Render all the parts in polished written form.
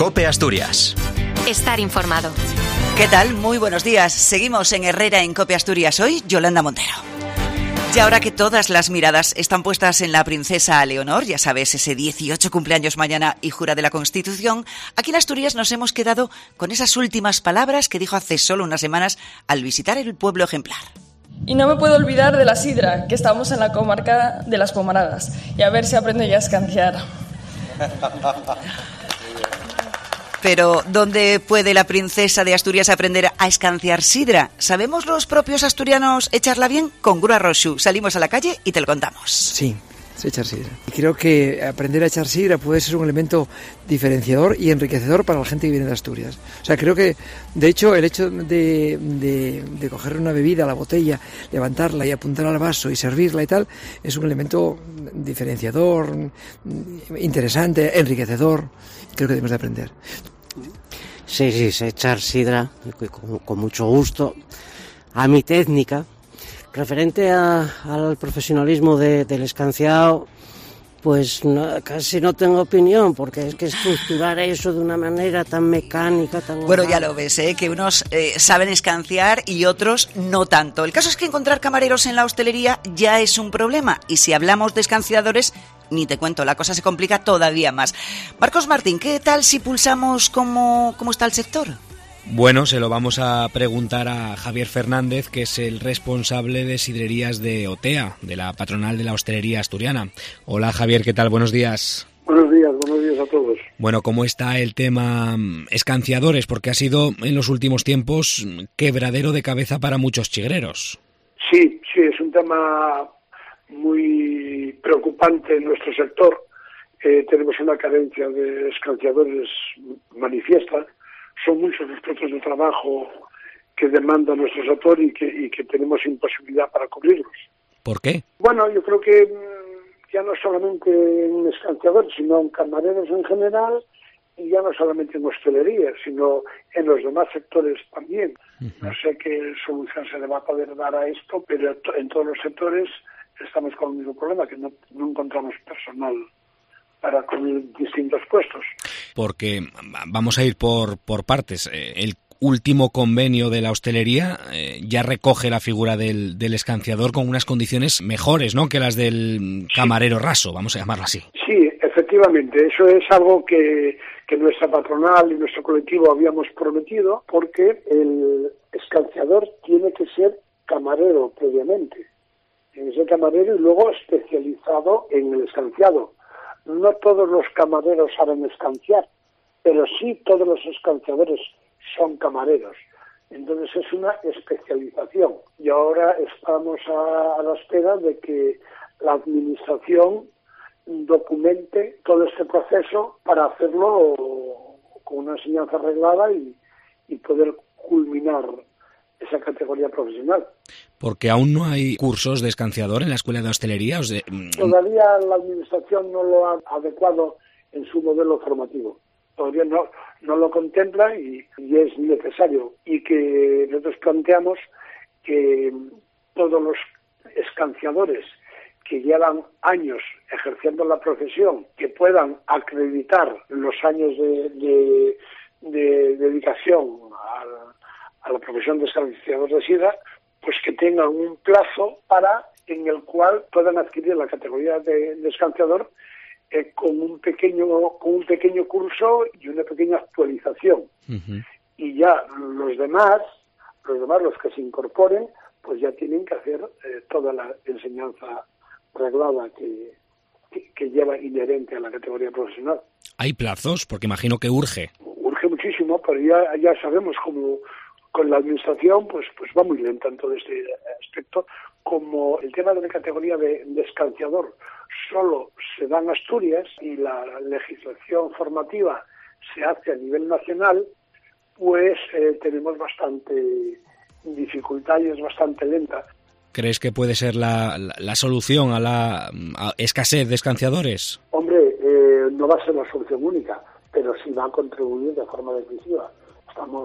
COPE Asturias. Estar informado. ¿Qué tal? Muy buenos días. Seguimos en Herrera en COPE Asturias. Hoy, Yolanda Montero. Y ahora que todas las miradas están puestas en la princesa Leonor, ya sabes, ese 18 cumpleaños mañana y jura de la Constitución, aquí en Asturias nos hemos quedado con esas últimas palabras que dijo hace solo unas semanas al visitar el pueblo ejemplar. Y no me puedo olvidar de la sidra, que estamos en la comarca de las Pomaradas, y a ver si aprendo ya a escanciar. Pero, ¿dónde puede la princesa de Asturias aprender a escanciar sidra? ¿Sabemos los propios asturianos echarla bien? Con Grua Roxu salimos a la calle y te lo contamos. Sí, sé echar sidra. Y creo que aprender a echar sidra puede ser un elemento diferenciador y enriquecedor para la gente que viene de Asturias. O sea, creo que, de hecho, el hecho de coger una bebida, la botella, levantarla y apuntar al vaso y servirla y tal, es un elemento diferenciador, interesante, enriquecedor. Creo que debemos de aprender. Sí, sé echar sidra con mucho gusto. A mi técnica, referente al profesionalismo del escanciado, pues casi no tengo opinión, porque es que estructurar eso de una manera tan mecánica, tan... Bueno, ya lo ves, que unos saben escanciar y otros no tanto. El caso es que encontrar camareros en la hostelería ya es un problema, y si hablamos de escanciadores, ni te cuento, la cosa se complica todavía más. Marcos Martín, ¿qué tal si pulsamos cómo está el sector? Bueno, se lo vamos a preguntar a Javier Fernández, que es el responsable de sidrerías de OTEA, de la patronal de la hostelería asturiana. Hola Javier, ¿qué tal? Buenos días. Buenos días a todos. Bueno, ¿cómo está el tema escanciadores? Porque ha sido en los últimos tiempos quebradero de cabeza para muchos chigreros. Sí, es un tema muy preocupante en nuestro sector. Tenemos una carencia de escanciadores manifiesta. Son muchos los puestos de trabajo que demanda nuestro sector y que tenemos imposibilidad para cubrirlos. ¿Por qué? Bueno, yo creo que ya no solamente en escanciadores, sino en camareros en general, y ya no solamente en hostelería, sino en los demás sectores también. Uh-huh. No sé qué solución se le va a poder dar a esto, pero en todos los sectores estamos con el mismo problema, que no encontramos personal para cubrir distintos puestos. Porque vamos a ir por partes. El último convenio de la hostelería ya recoge la figura del escanciador con unas condiciones mejores, ¿no?, que las del camarero raso, vamos a llamarlo así. Sí, efectivamente. Eso es algo que nuestra patronal y nuestro colectivo habíamos prometido, porque el escanciador tiene que ser camarero previamente. Tiene que ser camarero y luego especializado en el escanciado. No todos los camareros saben escanciar, pero sí todos los escanciadores son camareros. Entonces es una especialización. Y ahora estamos a la espera de que la administración documente todo este proceso para hacerlo con una enseñanza arreglada y poder culminar esa categoría profesional. Porque aún no hay cursos de escanciador en la escuela de hostelería. Todavía la administración no lo ha adecuado en su modelo formativo. Todavía no lo contempla y es necesario. Y que nosotros planteamos que todos los escanciadores que llevan años ejerciendo la profesión, que puedan acreditar los años de dedicación a la profesión de escanciador de sidra, pues que tengan un plazo en el cual puedan adquirir la categoría de escanciador con un pequeño curso y una pequeña actualización. Uh-huh. Y ya los demás, los que se incorporen, pues ya tienen que hacer toda la enseñanza reglada que lleva inherente a la categoría profesional. ¿Hay plazos? Porque imagino que urge. Urge muchísimo, pero ya sabemos cómo con la administración pues va muy lenta en todo este aspecto. Como el tema de la categoría de escanciador solo se da en Asturias y la legislación formativa se hace a nivel nacional, pues tenemos bastante dificultad y es bastante lenta. ¿Crees que puede ser la solución a la escasez de escanciadores? Hombre, no va a ser la solución única, pero sí va a contribuir de forma decisiva. Estamos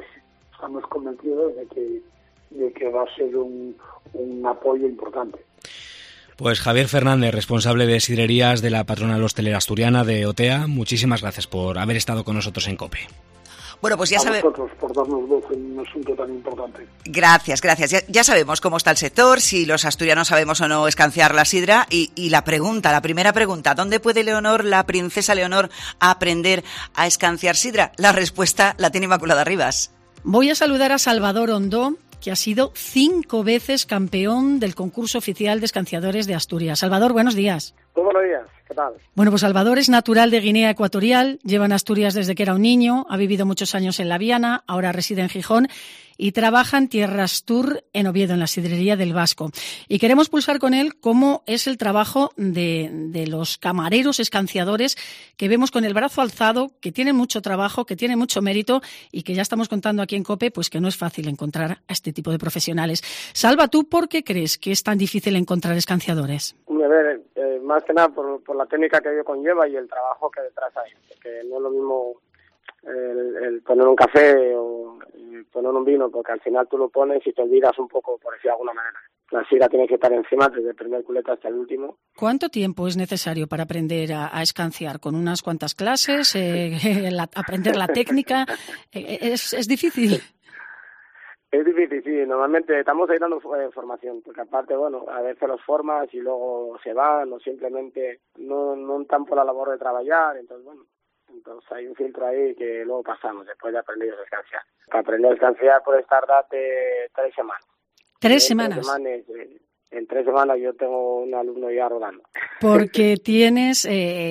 convencidos de que va a ser un apoyo importante. Pues Javier Fernández, responsable de sidrerías de la patronal hostelera asturiana de OTEA, muchísimas gracias por haber estado con nosotros en COPE. Bueno, pues ya sabemos. A vosotros por darnos voz en un asunto tan importante. Gracias. Ya sabemos cómo está el sector, si los asturianos sabemos o no escanciar la sidra. Y la primera pregunta, ¿dónde puede la princesa Leonor, aprender a escanciar sidra? La respuesta la tiene Inmaculada Rivas. Voy a saludar a Salvador Ondó, que ha sido 5 veces campeón del concurso oficial de escanciadores de Asturias. Salvador, buenos días. Muy buenos días, ¿qué tal? Bueno, pues Salvador es natural de Guinea Ecuatorial, lleva en Asturias desde que era un niño, ha vivido muchos años en La Viana, ahora reside en Gijón y trabaja en Tierras Tour en Oviedo, en la sidrería del Vasco. Y queremos pulsar con él cómo es el trabajo de los camareros escanciadores que vemos con el brazo alzado, que tienen mucho trabajo, que tienen mucho mérito y que ya estamos contando aquí en COPE, pues que no es fácil encontrar a este tipo de profesionales. Salva, ¿tú por qué crees que es tan difícil encontrar escanciadores? A ver, más que nada por la técnica que ello conlleva y el trabajo que detrás hay, porque no es lo mismo el poner un café o poner un vino, porque al final tú lo pones y te olvidas un poco, por decir de alguna manera. La sidra tiene que estar encima desde el primer culeta hasta el último. ¿Cuánto tiempo es necesario para aprender a escanciar? ¿Con unas cuantas clases? ¿Aprender la técnica? ¿Es difícil? Es difícil, sí. Normalmente estamos ahí dando formación, porque aparte, bueno, a veces los formas y luego se van o simplemente no están por la labor de trabajar, entonces, bueno. Entonces hay un filtro ahí que luego pasamos después de aprender a escanciar. Para aprender a escanciar puedes tardarte 3 semanas. 3 semanas. En 3 semanas yo tengo un alumno ya rodando. Porque tienes,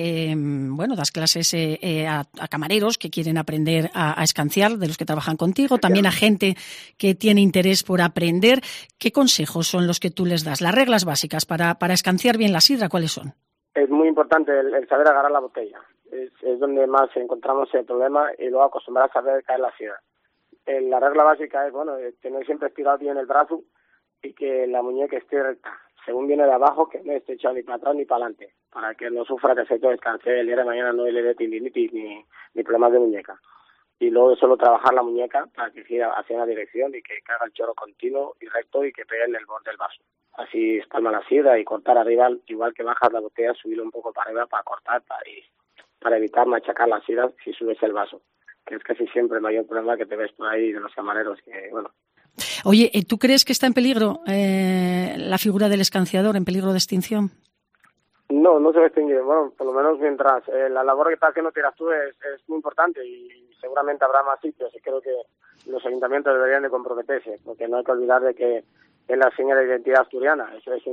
das clases a camareros que quieren aprender a escanciar, de los que trabajan contigo, también a gente que tiene interés por aprender. ¿Qué consejos son los que tú les das? Las reglas básicas para escanciar bien la sidra, ¿cuáles son? Es muy importante el saber agarrar la botella. Es donde más encontramos el problema y luego acostumbrar a saber caer la sidra. La regla básica es, tener siempre estirado bien el brazo y que la muñeca esté recta. Según viene de abajo, que no esté echado ni para atrás ni para adelante, para que no sufra que se descanse el día de mañana, no le dé tendinitis ni problemas de muñeca. Y luego solo trabajar la muñeca para que gira hacia una dirección y que haga el chorro continuo y recto y que pegue en el borde del vaso. Así espalma la sidra y cortar arriba, igual que bajas la botella, subirlo un poco para arriba para cortar, para evitar machacar la sidra si subes el vaso, que es casi siempre el mayor problema que te ves por ahí de los camareros, que bueno. Oye, ¿tú crees que está en peligro la figura del escanciador, en peligro de extinción? No se va a extinguir. Bueno, por lo menos mientras la labor que está haciendo Tierras Tour es muy importante y seguramente habrá más sitios y creo que los ayuntamientos deberían de comprometerse, porque no hay que olvidar de que es la señal de identidad asturiana. Eso es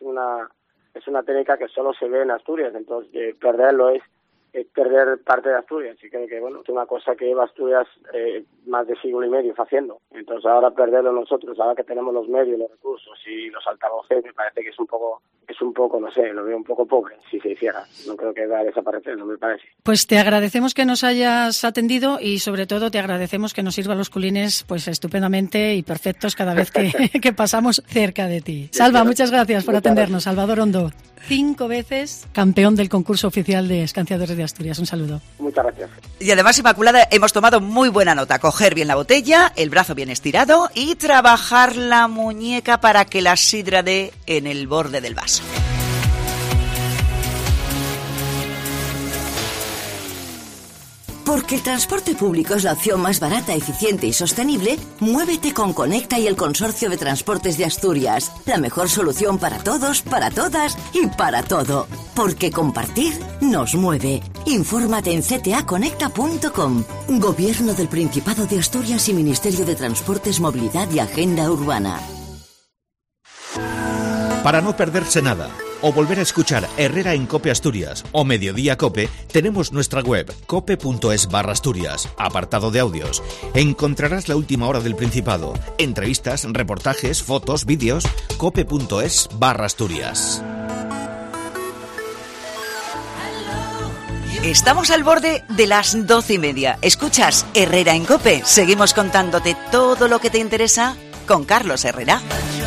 una técnica que solo se ve en Asturias, entonces perderlo es perder parte de Asturias, y creo que es una cosa que lleva Asturias más de siglo y medio haciendo. Entonces ahora perderlo nosotros, ahora que tenemos los medios, los recursos y los altavoces, me parece que es un poco, no sé, lo veo un poco pobre si se hiciera. No creo que va a desaparecer, no me parece. Pues te agradecemos que nos hayas atendido y sobre todo te agradecemos que nos sirvan los culines pues estupendamente y perfectos cada vez que pasamos cerca de ti. Salva, muchas gracias por atendernos. Salvador Ondó, 5 veces campeón del concurso oficial de escanciadores de Asturias. Un saludo. Muchas gracias. Y además, Inmaculada, hemos tomado muy buena nota. Coger bien la botella, el brazo bien estirado y trabajar la muñeca para que la sidra dé en el borde del vaso. Porque el transporte público es la opción más barata, eficiente y sostenible, muévete con Conecta y el Consorcio de Transportes de Asturias. La mejor solución para todos, para todas y para todo. Porque compartir nos mueve. Infórmate en ctaconecta.com. Gobierno del Principado de Asturias y Ministerio de Transportes, Movilidad y Agenda Urbana. Para no perderse nada o volver a escuchar Herrera en COPE Asturias o Mediodía COPE, tenemos nuestra web cope.es/Asturias, apartado de audios. Encontrarás la última hora del Principado, entrevistas, reportajes, fotos, vídeos. cope.es/Asturias. Estamos al borde de las 12:30. Escuchas Herrera en COPE. Seguimos contándote todo lo que te interesa con Carlos Herrera.